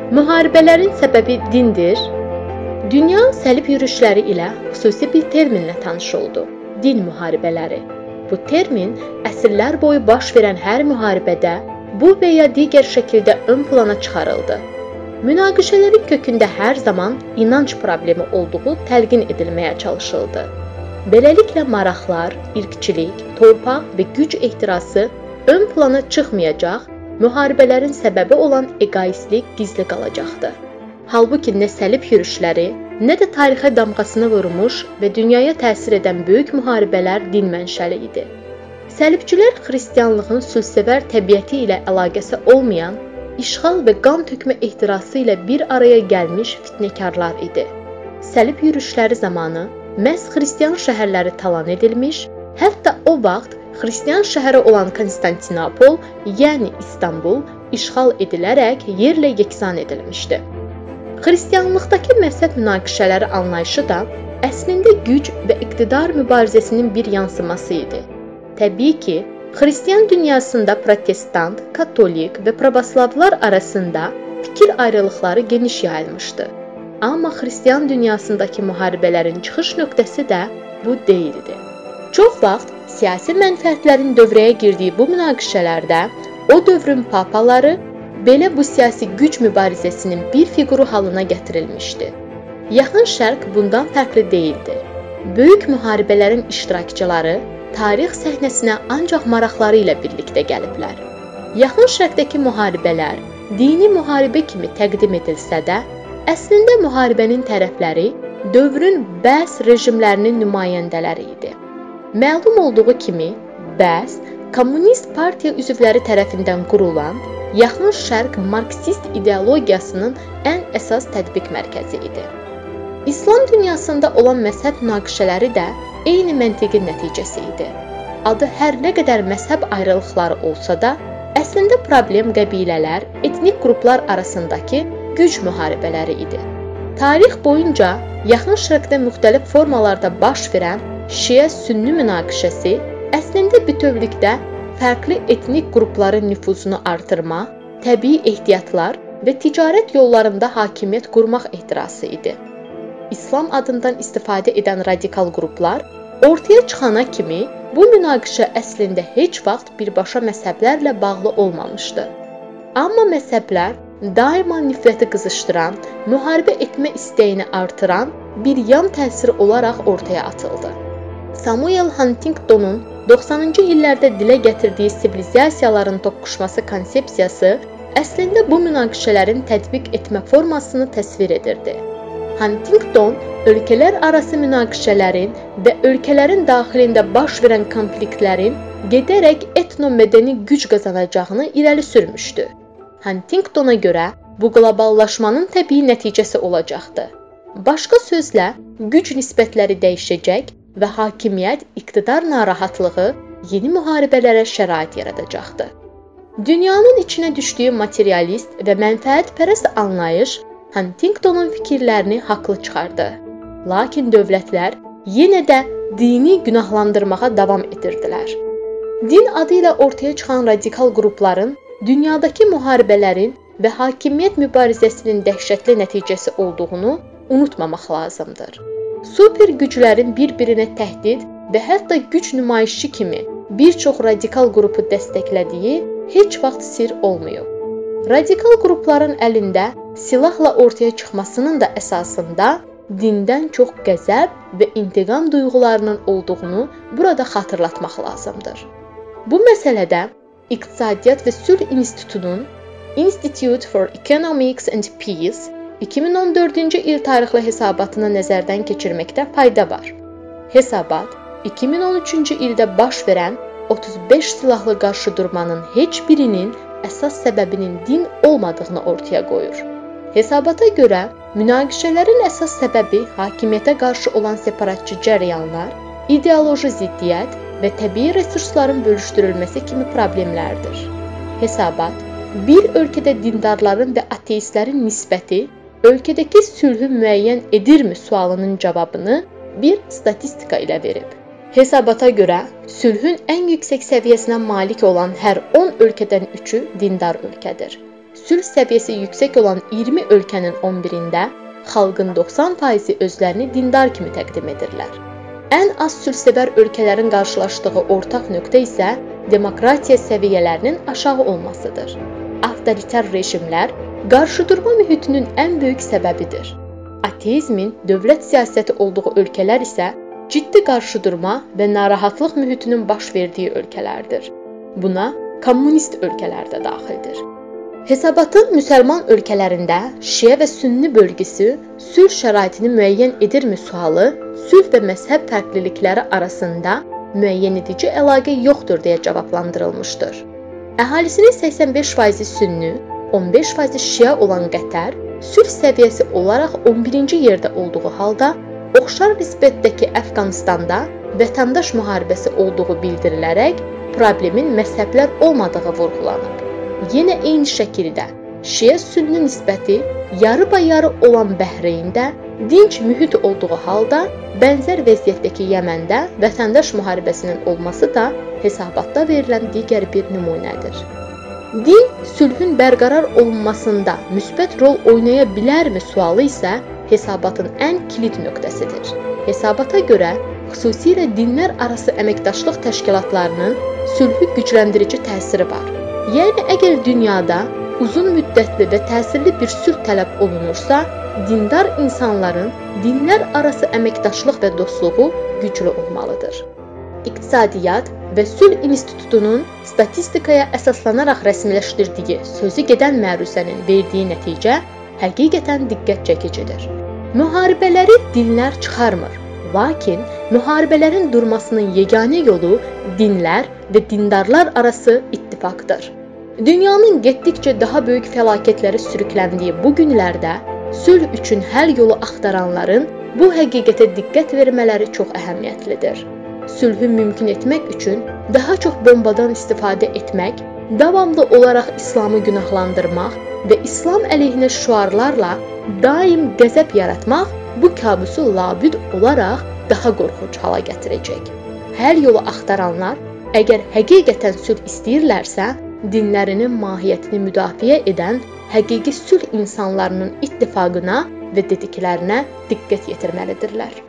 Müharibələrin səbəbi dindir. Dünya səlib yürüşləri ilə xüsusi bir terminlə tanış oldu. Din müharibələri. Bu termin əsrlər boyu baş verən hər müharibədə bu və ya digər şəkildə ön plana çıxarıldı. Münaqişələrin kökündə hər zaman inanc problemi olduğu təlqin edilməyə çalışıldı. Beləliklə maraqlar, irqçilik, torpaq və güc ehtirası ön plana çıxmayacaq, müharibələrin səbəbi olan egoistlik gizli qalacaqdı. Halbuki nə səlib yürüşləri, nə də tarixə damğasını vurmuş və dünyaya təsir edən böyük müharibələr din mənşəli idi. Səlibçilər xristianlığın sülhsevər təbiəti ilə əlaqəsi olmayan, işğal və qan tökmə ehtirası ilə bir araya gəlmiş fitnəkarlar idi. Səlib yürüşləri zamanı məhz xristian şəhərləri talan edilmiş, hətta o vaxt xristian şəhəri olan Konstantinopol, yəni İstanbul, işğal edilərək yerlə yeksan edilmişdi. Xristianlıqdakı məzhəb münaqişələri anlayışı da əslində güc və iqtidar mübarizəsinin bir yansıması idi. Təbii ki, xristian dünyasında protestant, katolik və pravoslavlar arasında fikir ayrılıqları geniş yayılmışdı. Amma xristian dünyasındakı müharibələrin çıxış nöqtəsi də bu deyildi. Çox vaxt siyasi mənfəətlərin dövrəyə girdiyi bu münaqişələrdə o dövrün papaları belə bu siyasi güc mübarizəsinin bir fiquru halına gətirilmişdi. Yaxın Şərq bundan fərqli deyildi. Böyük müharibələrin iştirakçıları tarix səhnəsinə ancaq maraqları ilə birlikdə gəliblər. Yaxın Şərqdəki müharibələr dini müharibə kimi təqdim edilsə də, əslində müharibənin tərəfləri dövrün bəs rejimlərinin nümayəndələri idi. Məlum olduğu kimi, bəs Kommunist partiya üzvləri tərəfindən qurulan Yaxın Şərq marksist ideologiyasının ən əsas tətbiq mərkəzi idi. İslam dünyasında olan məzhəb münaqişələri də eyni məntiqin nəticəsi idi. Adı hər nə qədər məzhəb ayrılıqları olsa da, əslində problem qəbilələr, etnik qruplar arasındakı güc müharibələri idi. Tarix boyunca Yaxın Şərqdə müxtəlif formalarda baş verən Şiə-Sünni münaqişəsi əslində bütövlükdə fərqli etnik qrupların nüfuzunu artırma, təbii ehtiyatlar və ticarət yollarında hakimiyyət qurmaq ehtirası idi. İslam adından istifadə edən radikal qruplar ortaya çıxana kimi bu münaqişə əslində heç vaxt birbaşa məzhəblərlə bağlı olmamışdı. Amma məzhəblər daima nifrəti qızışdıran, müharibə etmə istəyini artıran bir yan təsir olaraq ortaya atıldı. Samuel Huntington'un 90-cı illərdə dilə gətirdiyi sivilizasiyaların toqquşması konsepsiyası əslində bu münaqişələrin tətbiq etmə formasını təsvir edirdi. Huntington ölkələr arası münaqişələrin və ölkələrin daxilində baş verən konfliktlərin gedərək etnomədəni güc qazanacağını irəli sürmüşdü. Huntingtona görə bu qloballaşmanın təbii nəticəsi olacaqdı. Başqa sözlə, güc nisbətləri dəyişəcək və hakimiyyət, iqtidar narahatlığı yeni müharibələrə şərait yaradacaqdı. Dünyanın içinə düşdüyü materialist və mənfəətpərəst anlayış Huntingtonun fikirlərini haqlı çıxardı. Lakin dövlətlər yenə də dini günahlandırmağa davam edirdilər. Din adı ilə ortaya çıxan radikal qrupların dünyadakı müharibələrin və hakimiyyət mübarizəsinin dəhşətli nəticəsi olduğunu unutmamaq lazımdır. Super güclərin bir-birinə təhdid və hətta güc nümayişi kimi bir çox radikal qrupu dəstəklədiyi heç vaxt sir olmayıb. Radikal qrupların əlində silahla ortaya çıxmasının da əsasında dindən çox qəzəb və intiqam duyğularının olduğunu burada xatırlatmaq lazımdır. Bu məsələdə İqtisadiyyat və Sülh İnstitutunun Institute for Economics and Peace 2014-cü il tarixli hesabatını nəzərdən keçirməkdə fayda var. Hesabat 2013-cü ildə baş verən 35 silahlı qarşıdurmanın heç birinin əsas səbəbinin din olmadığını ortaya qoyur. Hesabata görə münaqişələrin əsas səbəbi hakimiyyətə qarşı olan separatçı cərəyanlar, ideoloji ziddiyyət və təbii resursların bölüşdürülməsi kimi problemlərdir. Hesabat, bir ölkədə dindarların və ateistlərin nisbəti ölkədəki sülhü müəyyən edirmi sualının cavabını bir statistika ilə verib. Hesabata görə sülhün ən yüksək səviyyəsinə malik olan hər 10 ölkədən 3-ü dindar ölkədir. sülh səviyyəsi yüksək olan 20 ölkənin 11-də xalqın 90%-i özlərini dindar kimi təqdim edirlər. Ən az sülhsevər ölkələrin qarşılaşdığı ortaq nöqtə isə demokratiya səviyyələrinin aşağı olmasıdır. Avtoritar rejimlər qarşıdurma mühitinin ən böyük səbəbidir. Ateizmin dövlət siyasəti olduğu ölkələr isə ciddi qarşıdurma və narahatlıq mühitinin baş verdiyi ölkələrdir. Buna kommunist ölkələr də daxildir. Hesabatın müsəlman ölkələrində Şiə və Sünni bölgüsü sülh şəraitini müəyyən edirmi sualı sülh və məzhəb fərqlilikləri arasında müəyyən edici əlaqə yoxdur deyə cavablandırılmışdır. Əhalisinin 85%-i Sünni, 15%-i Şiə olan Qətər sülh səviyyəsi olaraq 11-ci yerdə olduğu halda oxşar nisbətdəki Əfqanistanda vətəndaş müharibəsi olduğu bildirilərək problemin məzhəblər olmadığı vurğulanıb. Yenə eyni şəkildə Şiə-Sünni nisbəti yarı-bayarı olan Bəhreyndə dinc mühit olduğu halda bənzər vəziyyətdəki Yəməndə vətəndaş müharibəsinin olması da hesabatda verilən digər bir nümunədir. Din sülhün bərqərar olunmasında müsbət rol oynaya bilərmi sualı isə hesabatın ən kilit nöqtəsidir. Hesabata görə xüsusilə dinlər arası əməkdaşlıq təşkilatlarının sülhü gücləndirici təsiri var. Yəni əgər dünyada uzun müddətli və təsirli bir sülh tələb olunursa, dindar insanların dinlər arası əməkdaşlıq və dostluğu güclü olmalıdır. İqtisadiyyat və Sülh İnstitutunun statistikaya əsaslanaraq rəsmiləşdirdiyi sözü gedən məruzənin verdiyi nəticə həqiqətən diqqət çəkicidir. Müharibələri dinlər çıxarmır, lakin müharibələrin durmasının yeganə yolu dinlər və dindarlar arası ittifaqdır. Dünyanın getdikcə daha böyük fəlakətlərə sürükləndiyi bu günlərdə sülh üçün həll yolu axtaranların bu həqiqətə diqqət vermələri çox əhəmiyyətlidir. Sülhü mümkün etmək üçün daha çox bombadan istifadə etmək, davamlı olaraq İslamı günahlandırmaq və İslam əleyhinə şüarlarla daim qəzəb yaratmaq bu kabusu labüd olaraq daha qorxunc hala gətirəcək. Həll yolu axtaranlar əgər həqiqətən sülh istəyirlərsə, dinlərinin mahiyyətini müdafiə edən həqiqi sülh insanlarının ittifaqına və dediklərinə diqqət yetirməlidirlər.